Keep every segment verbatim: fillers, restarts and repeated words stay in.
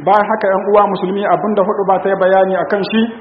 bayan haka ‘yan uwa musulmi abinda hudu ba ta yi bayani a kan shi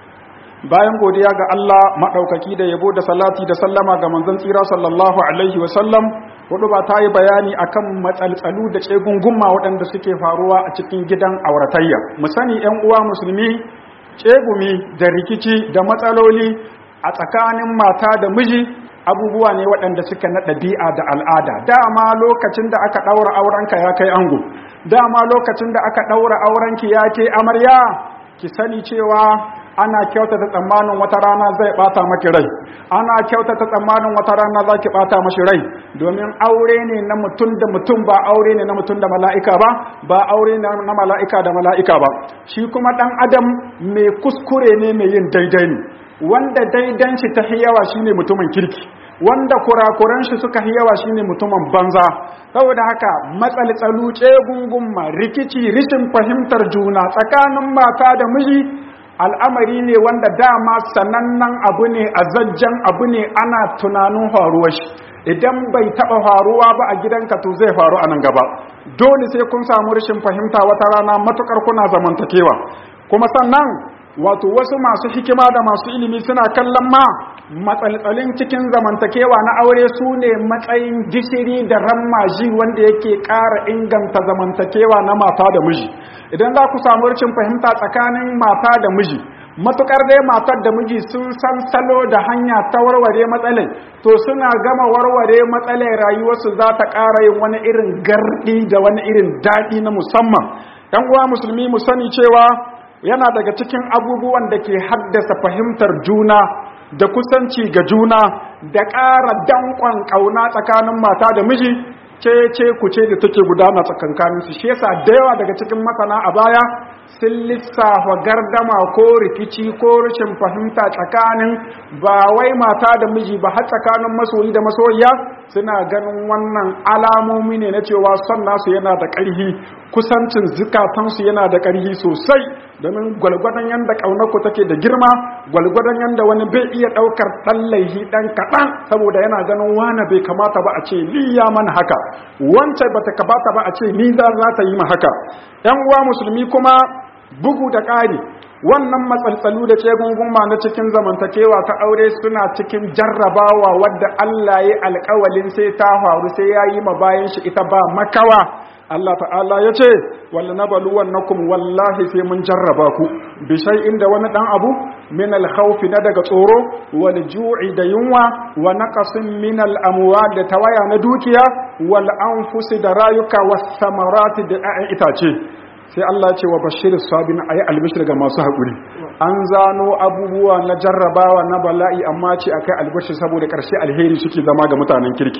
bayan godiya ga Allah maɗaukaki da yabo da salati da sallama ga manzon tsira sallallahu alaihi wasallam hudu ba ta yi bayani akan matsaltsalu da tsegungumma waɗanda suke faruwa a cikin gidan auratayya. Mu sani ‘yan uwa musulmi tsegumi da rikici da matsaloli a tsakanin mata da miji abubuwa ne waɗanda suka na ɗabi'a da al'ada. Dama lokacin da aka ɗaura aurenka ya kai ango, dama lokacin da aka ɗaura aurenki ya ke amarya, ki sani cewa ana kyautata tsammanin wata rana zai bata maki rai, ana kyautata tsammanin wata rana za ki bata mashi rai, domin aure ne na mutum da mutum ba aure ne na mutum da mala'ika ba, ba aure na mala'ika da mala'ika ba. Shi kuma ɗan adam mai kuskure ne mai yin daidai ne, wanda daidan shi ta yawa shine mutumin kirki, wanda kurakuran shi suka yawa shine mutumin banza. Saboda haka matsaltsalu, tsegungumma, rikici, rishin fahimtar juna tsakanin mata da miji al'amari ne wanda dama sanannen abu ne, azajjan abu ne, ana tunanin faruwar shi. Idan bai taɓa faruwa ba a gidanka to zai faru a nan gaba. Dole sai kun samu rashin fahimta wata rana matukar kuna zamantakewa. Kuma sannan wato wasu masu hikima da masu ilimi suna kallon ma matsaltsalin cikin zamantakewa na aure su ne matsayin gishiri da rammaji wanda yake ƙara inganta zamantakewa na mata da miji. Idan za ku samu rashin fahimta tsakanin mata da miji, matukar dai matar da miji sun san salo da hanya ta warware matsalai, to suna gama warware matsalai rayuwarsu za ta ƙara yin wani irin gardi da wani irin daɗi na musamman. ‘Yan uwa musulmi mu sani cewa yana daga cikin abubuwan da ke haddasa fahimtar juna da kusanci ga juna da ƙara danƙon ƙauna tsakanin mata da miji ce ce ku ce da take gudana tsakankanin su. Shi yasa da yawa daga cikin masana a baya sun lissafa gardama ko rikici ko rashin fahimta tsakanin ba wai mata da miji ba har tsakanin masoyi da masoyiya, suna ganin wannan alamomi ne na cewa son nasu yana da ƙarfi, kusancin zukatansu yana da ƙarfi sosai, domin gwalgwadon yanda ƙaunarku take da girma, gwalgwadon yanda wani bai iya ɗaukar ɗan laihi ɗan kaɗan saboda yana ganin wane bai kamata ba a ce ni ya mana haka, wancan bata kamata ba a ce ni za ta yi ma haka. ‘Yan uwa musulmi kuma bugu da ƙari, wannan matsaltsalu da tsegungumma na cikin zamantakewa ta aure suna cikin jarrabawa wadda Allah ya alƙawalin sai ta faru sai ya yi ma bayan shi ita ba makawa. Allah ta'ala ya ce walla nabluwannakum wallahi sai mun jarraba ku bi shay'in da wani dan abu min al-khawf na daga tsoro wal ju'i da yunwa wa naqasin min al-amwal da tawaya na dukiya wal anfusi da rayuka was samarati da ƴaƴan itace. Sai Allah ya ce wa bashirus sabin ayi albishir ga masu haƙuri. An zano abubuwa na jarrabawa na bala'i amma ce akai albishir saboda ƙarshe alheri suke zama ga mutanen kirki.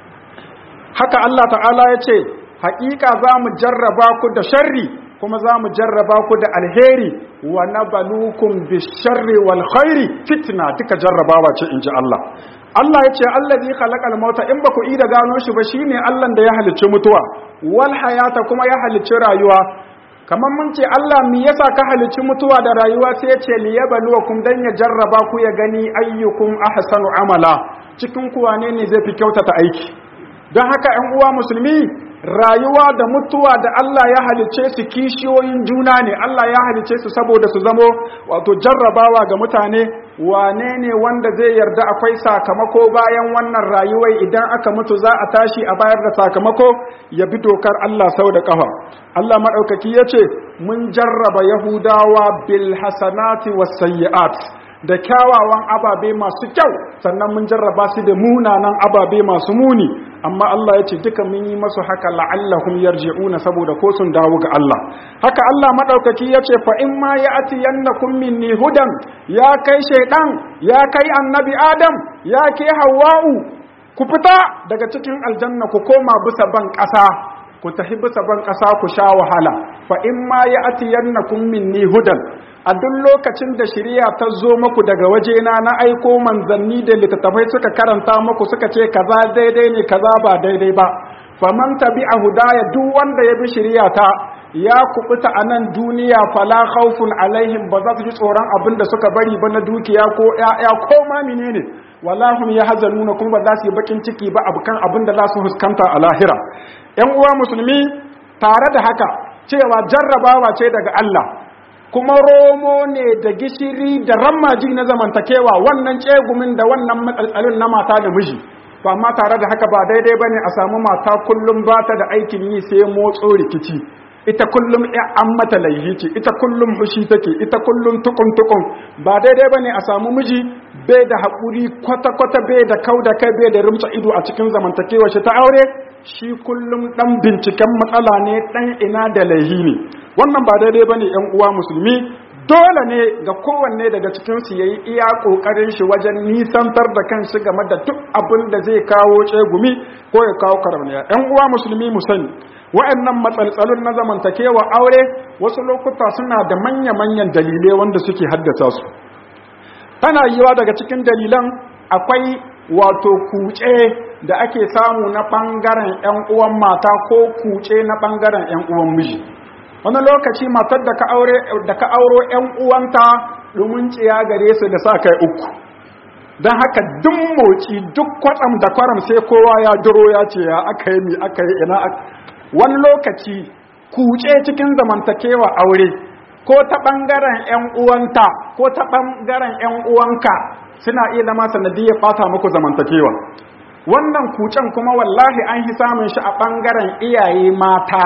Haka Allah ta'ala ya ce haƙiƙa za mu jarraba ku da sharri kuma za mu jarraba ku da alheri wa nabalukum bisharri wal khairi fitna, duka jarrabawa ce inji Allah. Allah ya ce allazi khalaqal mauta, in baku ida gano shi ba shine Allah da ya halicci mutuwa, wal hayata kuma ya halicci rayuwa. Kamar mun ce Allah me yasa ka halicci mutuwa da rayuwa, sai ya ce liyabluwakum dan ya jarraba ku ya gani ayyukum ahsanu amala, cikin ku wane ne zai fi kyautata aiki. Don haka ‘yan uwa musulmi, rayuwa da mutuwa da Allah ya halice su kishiyoyin juna ne. Allah ya halice su saboda su zamo wato jarrabawa ga mutane. Wane ne wanda zai yarda akwai sakamako bayan wannan rayuwar, idan aka mutu za a tashi a bayar da sakamako, ya bi dokar Allah sau da ƙafa. Allah maɗaukaki ya ce mun jarraba Yahudawa bil hasanati was sayyi'at, da kyawawan ababe masu kyau, sannan mun jarraba su da munanan ababe masu muni. Amma Allah ya ce duka mun yi masu haka la'allahum yarji'una, saboda ko sun dawo ga Allah. Haka Allah madaukaki ya ce fa in ma ya'ti yannakum minni hudan, ya kai shaydan, ya kai annabi Adam, ya ke Hawwa'u, ku fita daga cikin aljanna ku koma bisa ban ƙasa, ku tafi bisa ban ƙasa ku sha wahala. Fa in ma ya'ti yannakum minni hudan, a duk lokacin da shari'a ta zo muku daga wajena na aiko manzanni da littattafai suka karanta muku suka ce kaza daidai ne kaza ba daidai ba, faman tabi'a hudaya, duk wanda ya bi shari'a ta ya kubuta a nan duniya, fala khawfun alaihim, ba za su ji tsoron abin da suka bari ba na dukiya ko ƴaƴa ko ma menene, wala hum yahzanuna, kuma ba za su yi bakin ciki ba abukan abin da za su fuskanta a lahira. Ƴan uwa musulmi, tare da haka cewa jarrabawa ce daga Allah kuma romo ne da gishiri da rammaji na zamantakewa wannan tsegumin da wannan matsaltsalin na mata da miji. To amma tare da haka ba daidai bane a samu mata kullum ba ta da aikin yi sai motso rikici, ita kullum an mata laihi ce, ita kullum fushi take, ita kullum tukun tukun. Ba daidai bane a samu miji bai da haƙuri kwata-kwata, bai da kau da kai, bai da rumtsa ido a cikin zamantakewa shi ta aure, shi kullum ɗan binciken matsala ne, ɗan ina da laihi ne. Wannan ba daidai bane ƴan uwa musulmi. Dole ne ga kowanne daga cikinsu ya yi iya ƙoƙarin shi wajen nisantar da kanshi game da duk abin da zai kawo tsegumi ko ya kawo karamniya. ‘Yan uwa musulmi mu sani, wa'annan matsaltsalun na zamantakewa aure wasu lokuta suna da manya-manyan dalilai wanda suke haddasa su. Tana yiwa daga cikin dalilan akwai wato kuce da ake samu na ɓangaren ‘yan uwan mata ko kuce na ɓangaren ‘yan uwan miji. Wani lokaci matar da ka aure da ka auro ƴan uwanta domin ciya gare su da sa kai uku, don haka duk moci duk kwatsam da kwaram sai kowa ya duro ya ce ya aka yi mi aka yi ina. Wani lokaci kuce cikin zamantakewa aure ko ta ɓangaren ƴan uwanta ko ta ɓangaren ƴan uwanka suna iya zama sanadiyar ɓata muku zamantakewa. Wannan kucen kuma wallahi an fi samun shi a ɓangaren iyaye mata.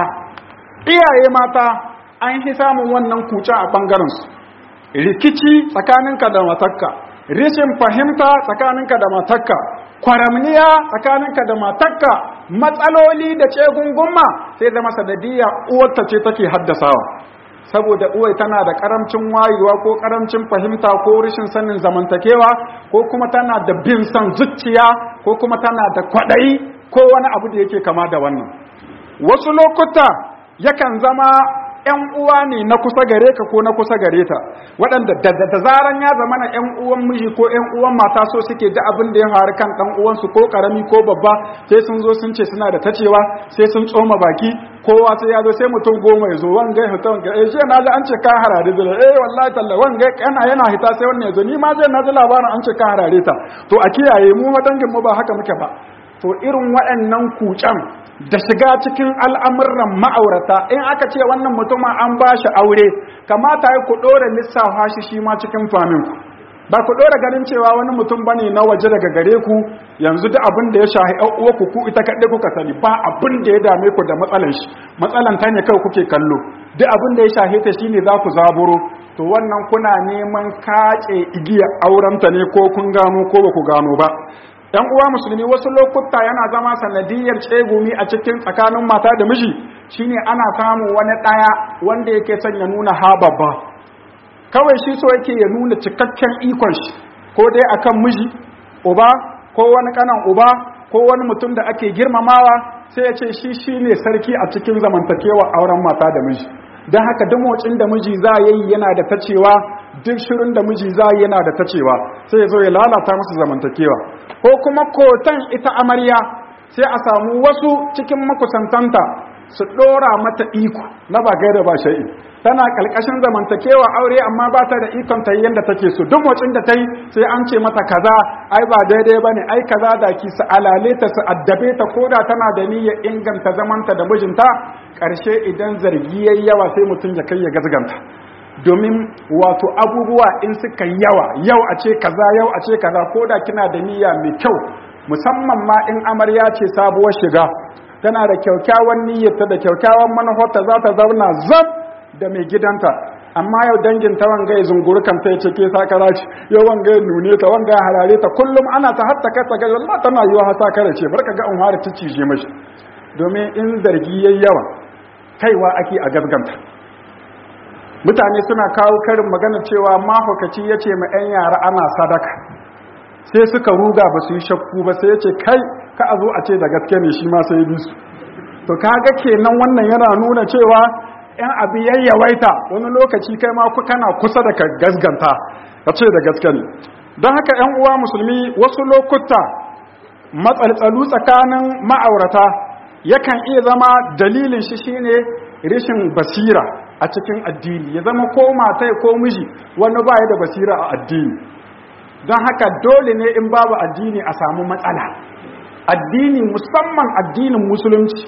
Iyaye mata an fi samun wannan kucen a ɓangarensu. Rikici tsakaninka da matarka, rishin fahimta tsakaninka da matarka, kwaramniya tsakaninka da matarka, matsaloli da cegungumma sai zama sanadiyya uwarta ce take haddasawa. Saboda uwai tana da karamcin wayewa ko karamcin fahimta ko rishin sanin zamantakewa ko kuma tana da bin son zuciya ko kuma tana da kwaɗayi ko wani abu da yake kama da wannan. Wasu lokuta yakan zama ‘yan uwa ne na kusa gare ka ko na kusa gare ta, waɗanda da zaran ya zama na ‘yan uwan miji ko ‘yan uwan mata so suke da abin da ya faru kan ɗan uwansu ko ƙarami ko babba sai sun zo sun ce suna da tacewa, sai sun tsoma baki, kowa sai ya zo sai mutum goma ya zo wanga ya hita wanga eh shi na ji an ce ka harare da eh wallahi talla wanga kana yana hita sai wannan ya zo ni ma je na ji labarin an ce ka harare ta. To a kiyaye mu dangin mu ba haka muke ba. To irin waɗannan kucan da shiga cikin al'amuran ma'aurata in aka ce wannan mutumin an ba shi aure kamata ya ku ɗora lissafa shi shi ma cikin faminku, ba ku ɗora ganin cewa wani mutum ba ne na waje daga gare ku yanzu da abin da ya shahi uwarku ku ita kaɗai kuka sani, ba abin da ya dame ku da matsalan shi, matsalan ta ne kawai kuke kallo, duk abin da ya shahi ta shi ne za ku zaburo. To wannan kuna neman kace igiyar aurenta ne ko kun gano ko ba ku gano ba. ‘Yan uwa musulmi wasu lokuta yana zama sanadiyar tsegumi a cikin tsakanin mata da miji shine ana samun wani ɗaya wanda yake son ya nuna ha babba, kawai shi so yake ya nuna cikakken ikon shi ko dai akan miji uba ko wani kanan uba ko wani mutum da ake girmamawa, sai ya ce shi shine sarki a cikin zamantakewa auren mata da miji. Don haka duk motsin da miji za ya yi yana da tacewa, duk shirin da miji za yana da tacewa, sai ya zo ya lalata musu zamantakewa. Ko kuma kotan ita amarya sai a samu wasu cikin makusantanta su ɗora mata iko na ba gaida ba shai'i, tana ƙalƙashin zamantakewa aure amma ba ta da ikon ta yi yadda take so, duk motsin da ta yi sai an ce mata kaza ai ba daidai ba ne, ai kaza da ki su alale ta su addabe ta ko da tana da niyyar inganta zamanta da mijinta, ƙarshe idan zargi yayi yawa sai mutum ya kai ya gazganta. Domin wato abubuwa in suka yawa yau a ce kaza yau a ce kaza ko da kina da niyya mai kyau, musamman ma in amarya ce sabuwar shiga tana da kyaukyawan niyyarta da kyaukyawan manufarta za ta zauna zab da mai gidanta, amma yau dangin ta wanga ya zunguri kanta ya ce ke sakara ce, yau wanga ya nune ta wanga ya harare ta, kullum ana ta hatta kai ta gaji Allah tana yiwa ha sakara ce barka ga in fara cicije mashi. Domin in zargi yayi yawa kaiwa ake a gaskanta. Mutane suna kawo karin magana cewa mahaukaci ya ce ma 'yan yara ana sadaka, sai suka ruga ba su yi shakku ba, sai ya ce kai ka a zo a ce da gaske ne shi ma sai bi su. To kaga kenan wannan yana nuna cewa 'yan abu yayyawaita wani lokaci kai ma kana kusa da ka gasganta ka ce da gaske ne. Don haka 'yan uwa musulmi wasu lokuta matsaltsalu tsakanin ma'aurata yakan iya zama dalilin shi shine rashin basira a cikin addini, ya zama ko mata ko miji wani ba ya da basira a addini. Don haka dole ne in babu addini a samu matsala. Addini musamman addinin musulunci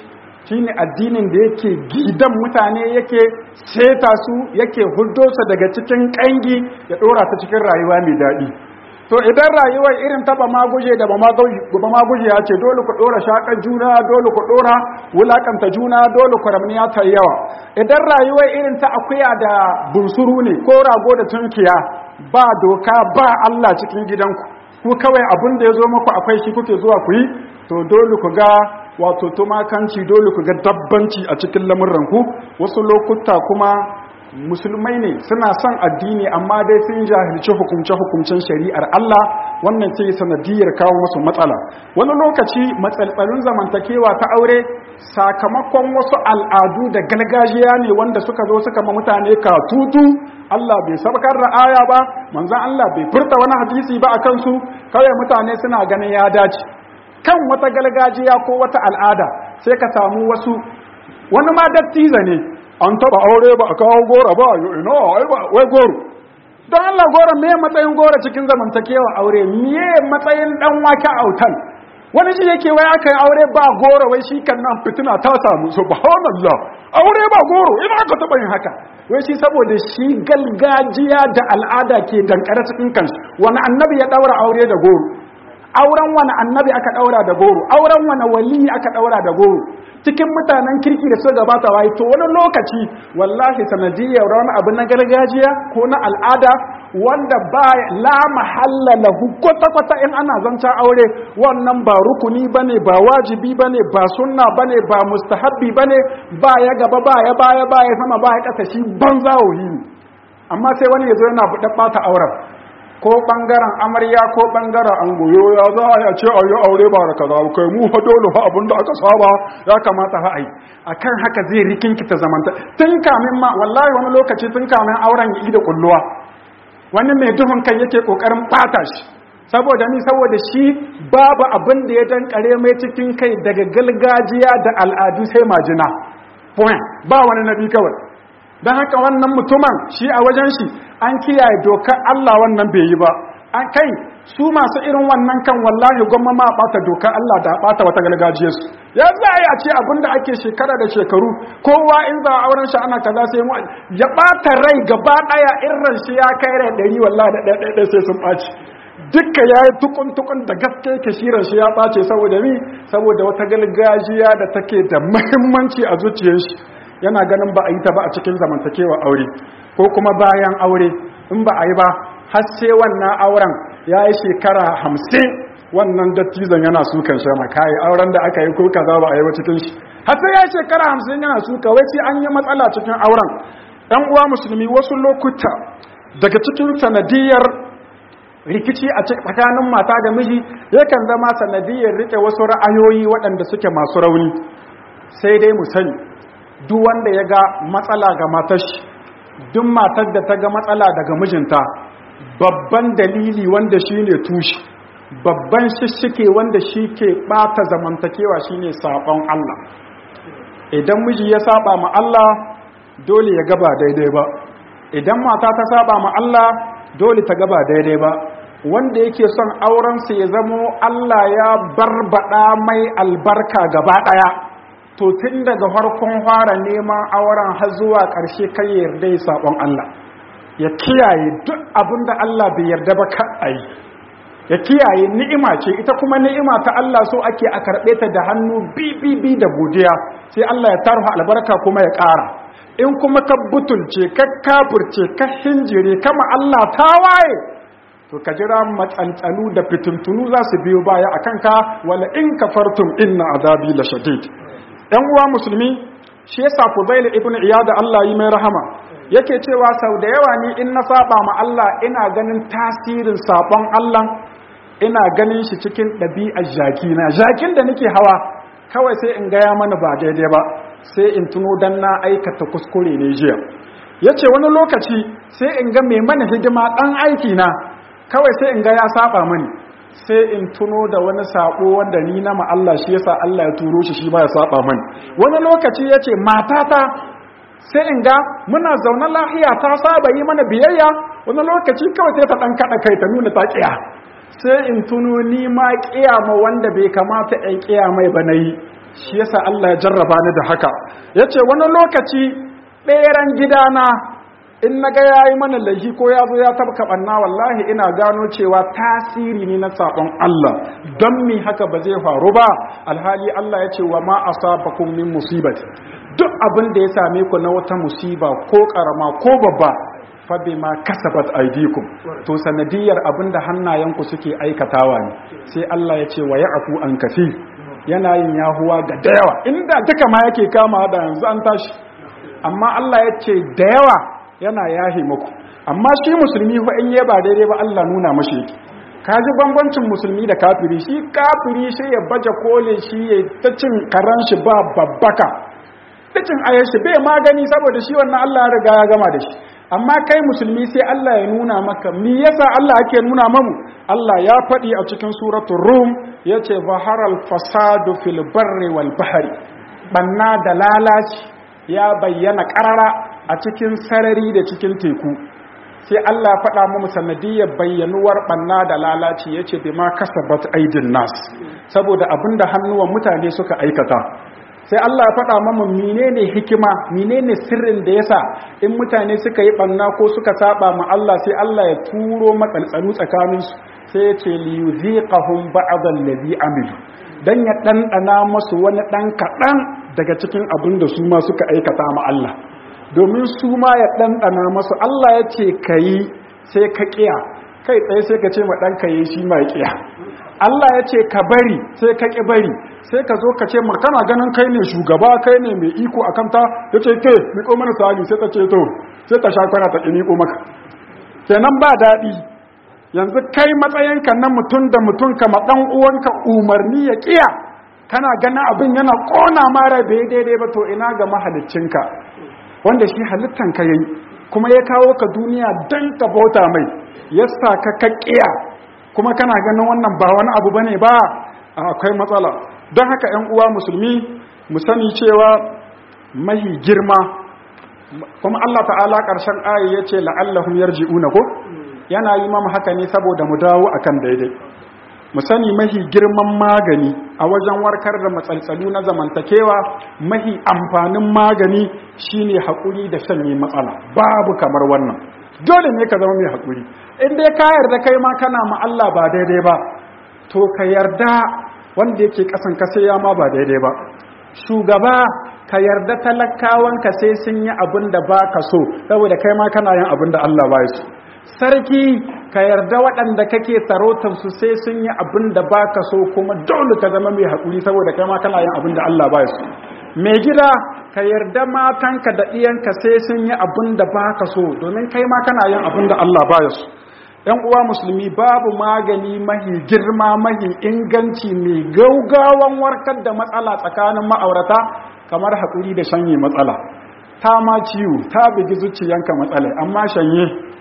shine addinin da yake gidan mutane, yake seta su, yake huddo su daga cikin kangi ya dora ta cikin rayuwa mai daɗi. To idan rayuwar irin ta ba ma guje da ba ma guje ya ce dole ku dora shakar juna, dole ku dora wulakanta juna, dole ku ramniya ta yawa. Idan rayuwar irin ta akuya da bunsuru ne ko rago da tunkiya, ba doka ba Allah cikin gidanku, ku kawai abin da ya zo muku akwai shi kuke zuwa ku yi, to dole ku ga wato tumakanci, dole ku ga dabbanci a cikin lamurranku. Wasu lokuta kuma musulmai ne suna son addini amma dai sun jahilci hukumce-hukumcen shari'ar Allah, wannan ce sanadiyar kawo musu matsala. Wani lokaci matsaltsalin zamantakewa ta aure sakamakon wasu al'adu da gargajiya ne wanda suka zo suka ma mutane katutu. Allah bai sabakar da aya ba, manzon Allah bai furta wani hadisi ba akan su, kawai mutane suna ganin ya dace kan wata gargajiya ko wata al'ada. Sai ka samu wasu, wani ma dattiza ne, an taba aure ba a kawo gora ba, ina ai ba wai goro. Don Allah, gora me matsayin gora cikin zamantakewa aure? Me matsayin dan wake autan? Wani shi yake wai aka yi aure ba goro, wai shi kan nan fitina ta samu. Subhanallah, aure ba goro, ina aka taba yin haka? Wai shi saboda shi galgajiya da al'ada ke dankare cikin kansu. Wani annabi ya daura aure da goro? Auren wani annabi aka daura da goro? Auren wani wali aka daura da goro? Cikin mutanen kirki da suka gabata wai to wani lokaci wallahi sanadiyar wani abu na gargajiya ko na al'ada wanda ba la mahalla lahu kwata-kwata in ana zanta aure, wannan ba rukuni bane, ba wajibi bane, ba sunna bane, ba mustahabbi bane, ba ya gaba ba ya baya ba ya sama ba ya kasa, shi banza wuyi. Amma sai wani yazo yana buɗe ɓata auren, ko bangaren amarya ko bangaren angoyo ya za a ce a yi aure ba da kaza kai mu fa dole fa abinda aka saba ya kamata fa ai. Akan haka zai rikinki ta zamanta tun kamin ma, wallahi wani lokaci tun kamin auren ya yi da kulluwa wani mai duhun kai yake kokarin bata shi. Saboda ni saboda shi babu abin da ya dankare mai cikin kai daga gargajiya da al'adu sai majina point, ba wani nabi kawai. Don haka wannan mutumin shi a wajen shi an kiyaye dokar Allah, wannan bai yi ba. An kai su masu irin wannan kan wallahi gwamma ma bata dokar Allah da bata wata gargajiyarsu. Ya za a yi a ce abinda ake shekara da shekaru, kowa in za a auren shi ana kaza sai mu ya bata rai gaba daya, irin shi ya kai rai ɗari wallahi da ɗaya ɗaya sai sun ɓaci. Dukka ya yi tukun-tukun da gaske kashiran shi ya ɓace saboda mi, saboda wata gargajiya da take da muhimmanci a zuciyar shi. Yana ganin ba a yi ta ba a cikin zamantakewa aure, ko kuma bayan aure in ba a yi ba har sai wannan auren ya yi shekara hamsin, wannan dattizan yana sukan shi makayi auren da aka yi ko kaza ba a yi ba cikin shi, har sai ya yi shekara hamsin yana suka, wai sai an yi matsala cikin auren. Ɗan uwa musulmi, wasu lokuta daga cikin sanadiyar rikici a tsakanin mata da miji yakan zama sanadiyar rike wasu ra'ayoyi waɗanda suke masu rauni. Sai dai mu sani, duk wanda ya ga matsala ga matar shi, duk matar da ta ga matsala daga mijinta, babban dalili wanda shi ne tushe, babban shishike wanda shi ke ɓata zamantakewa shi ne saɓon Allah. Idan miji ya saɓa ma Allah, dole ya gaba daidai ba. Idan mata ta saɓa ma Allah, dole ta gaba daidai ba. Wanda yake son aurensa ya zamo Allah ya barbaɗa mai albarka gaba ɗaya, to tun daga farkon fara neman auren har zuwa ƙarshe kai ya yarda ya sabon Allah, ya kiyaye duk abin da Allah bai yarda ba ka ayi, ya kiyaye ni'ima ce, ita kuma ni'ima ta Allah so ake a karɓe ta da hannu bibibi da godiya, sai Allah ya tarfa albarka kuma ya ƙara. In kuma ka butulce, ka kafurce, ka hinjire, kama Allah ta waye, to ka jira matsantsalu da fitintunu za su biyo baya a kanka, wala in kafartum inna azabi la shadid. Ɗan uwa musulmi, shi yasa Fudail ibn Iyad Allah yi mai rahama yake cewa sau da yawa ni in na saba ma Allah ina ganin tasirin sabon Allah, ina ganin shi cikin ɗabi'ar jaki na jakin da nake hawa, kawai sai in gaya mana ba daidai ba, sai in tuno dan na aikata kuskure ne jiya. Yace wani lokaci sai in ga mai mana hidima ɗan aiki na, kawai sai in ga ya saba mani, sai in tuno da wani sako wanda ni na ma Allah shi yasa Allah ya turo shi shi ba ya saba mani. Wani lokaci yace matata sai in ga muna zaune lafiya ta saba yi mana biyayya, wani lokaci kawai sai ta dan kada kai ta nuna ta kiya, sai in tuno ni ma kiyama wanda bai kamata in kiyamai ba nayi, shi yasa Allah ya jarraba ni da haka yace wani lokaci ɗeran gidana in naga yayi mana laifi ko ya zo ya tabka banna wallahi ina gano cewa tasiri ne na sabon Allah don mi haka ba zai faru ba alhali Allah yace wa ma asabakum min musibati duk abin da ya same ku na wata musiba ko karama ko babba fa bima kasabat aydikum to sanadiyar abinda hannayenku suke aikatawa ne sai Allah yace wa ya'fu an kafi yana yin yahuwa ga dayawa inda duka ma yake kama da yanzu an tashi amma Allah yace da yawa yana yahi muku amma shi musulmi fa in ba daidai ba Allah nuna mashi yake kaji bambancin musulmi da kafiri shi kafiri shi ya baje kole shi ya ta cin karan shi ba babbaka ta cin ayar shi bai magani saboda shi wannan Allah ya riga ya gama da shi amma kai musulmi sai Allah ya nuna maka me yasa Allah ake nuna mamu Allah ya faɗi a cikin suratul rum yace zaharal fasadu fil barri wal bahri banna da lalaci ya bayyana karara a cikin sarari da cikin teku sai Allah ya faɗa mu sanadiyyar bayyanuwar banna da lalaci yace bima kasabat aidin nas saboda abinda hannuwan mutane suka aikata sai Allah ya faɗa mu menene hikima menene sirrin da yasa in mutane suka yi banna ko suka saba ma Allah sai Allah ya turo matsaltsalu tsakanin su sai yace li yuziqahum ba'd allazi amilu dan ya dandana musu wani dan kadan daga cikin abinda su ma suka aikata ma Allah domin su ma ya ɗanɗana masu Allah ya ce ka yi sai ka ƙiya kai tsaye sai ka ce ma ɗanka yi shi ma ƙiya Allah ya ce ka bari sai ka ƙi bari sai ka zo ka ce ma kana ganin kai ne shugaba kai ne mai iko a kanta ya ce ke miƙo mana sali sai ta ce to sai ta sha kwana ta ƙi miƙo maka kenan ba daɗi yanzu kai matsayinka na mutum da mutum ka ma ɗan uwanka umarni ya ƙiya kana ganin abin yana ƙona mara bai daidai ba to ina ga mahaliccinka wanda shi halittan ka yayi kuma ya kawo ka duniya dan ka bauta mai yasa ka kakkiya kuma kana ganin wannan ba wani abu bane ba akwai matsala don haka 'yan uwa musulmi mu sani cewa mahi girma kuma Allah ta'ala karshen ayi yace la'allahum yarji'una ko yana yi mamu haka ne saboda mu dawo akan daidai mu sani mahi girman magani a wajen warkar da matsaltsalu na zamantakewa mahi amfanin magani shine haƙuri da sanye matsala babu kamar wannan dole ne ka zama mai haƙuri in dai ka yarda kai ma kana ma Allah ba daidai ba to ka yarda wanda yake kasan ka sai ya ma ba daidai ba shugaba ka yarda talakawanka sai sun yi abin da baka so saboda kai ma kana yin abin da Allah ba ya so sarki ka yarda waɗanda kake su sai sun yi abin da baka so kuma dole ka zama mai haƙuri saboda kai ma kana yin abin da Allah ba ya so mai gida ka yarda matanka da ɗiyanka sai sun yi abin da baka so domin kai ma kana yin abin da Allah ba ya so ‘yan uwa musulmi babu magani mahi girma mahi inganci mai gaugawan warkar da matsala tsakanin ma'aurata kamar haƙuri da shanye matsala ta ma ciwo ta bugi zuciyanka matsala amma shanye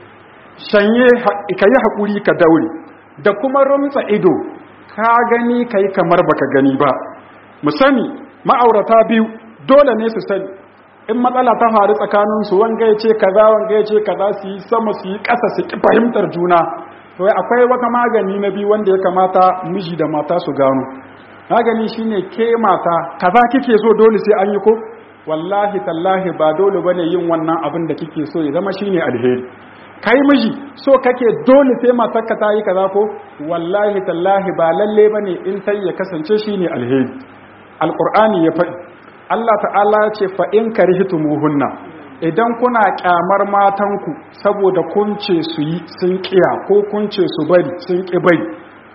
shanye ka yi haƙuri ka daure da kuma rumtsa ido ka gani ka yi kamar baka gani ba mu sani ma'aurata biyu dole ne su sani in matsala ta faru tsakaninsu wanga ya ce kaza wanga ya ce kaza su yi sama su yi ƙasa su ƙi fahimtar juna to akwai wata magani na biyu wanda ya kamata miji da mata su gano magani shine ke mata kaza kike so dole sai an yi ko wallahi tallahi ba dole bane yin wannan abin da kike so ya zama shine alheri kai miji so kake dole sai matarka ta yi kaza ko wallahi tallahi ba lalle bane in sai ya kasance shine alheri alqur'ani ya faɗi Allah ta'ala ya ce fa in karihtumuhunna idan kuna kyamar matanku saboda kun ce su yi sun kiya ko kun ce su bari sun ki bari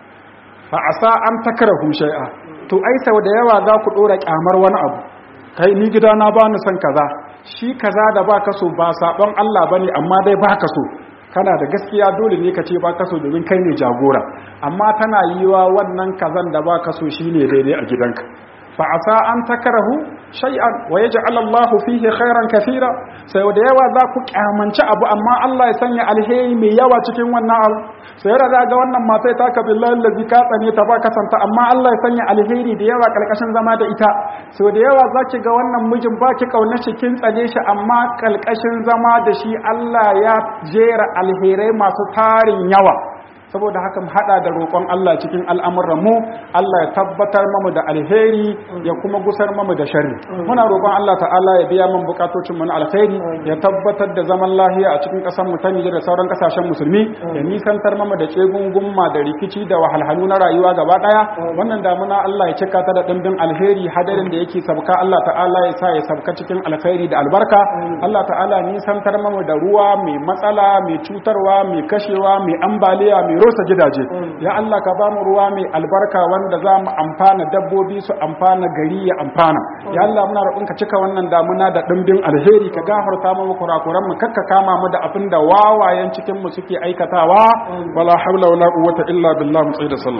fa asa an takrahu shay'a to ai sau da yawa za ku dora kyamar wani abu kai ni gidana ba ni son kaza shi kaza da baka so ba sabon Allah bane amma dai baka so kana da gaskiya dole ne ka ce baka so domin kai ne jagora amma tana yiwa wannan kazan da baka so shine daidai a gidanka fa asa an takrahu shay'an wa yaj'al Allahu fihi khairan kathira sai da yawa za ku kyamanci abu amma Allah ya sanya alheri mai yawa cikin wannan abu sai da ga wannan matai ta ka billahi allazi ka tsane ta ba kasanta amma Allah ya sanya alheri da yawa kalkashin zama da ita sai da yawa zaki ga wannan mijin baki kauna shi kin tsane shi amma kalkashin zama da shi Allah ya jera alherai masu tarin yawa saboda haka mu hada da roƙon Allah cikin al'amuran mu Allah ya tabbatar mamu da alheri ya kuma gusar mamu da sharri muna roƙon Allah ta'ala ya biya mun bukatocin mu na alheri ya tabbatar da zaman lafiya a cikin ƙasar mu ta Nijar da sauran ƙasashen musulmi ya nisantar mamu da tsegungumma da rikici da wahalhalu na rayuwa gaba daya wannan damuna Allah ya cika ta da dimbin alheri hadarin da yake sabka Allah ta'ala ya sa ya sabka cikin alkhairi da albarka Allah ta'ala nisantar mamu da ruwa mai matsala mai cutarwa mai kashewa mai ambaliya mai rosa gidaje ya Allah ka ba mu ruwa mai albarka wanda za mu amfana dabbobi su amfana gari ya amfana ya Allah muna roƙon ka cika wannan damuna da dimbin alheri ka gafarta mu kurakuran mu kakka kama mu da abin da wawayen cikin mu suke aikatawa wala haula wala quwwata illa billah mu tsaya da sallah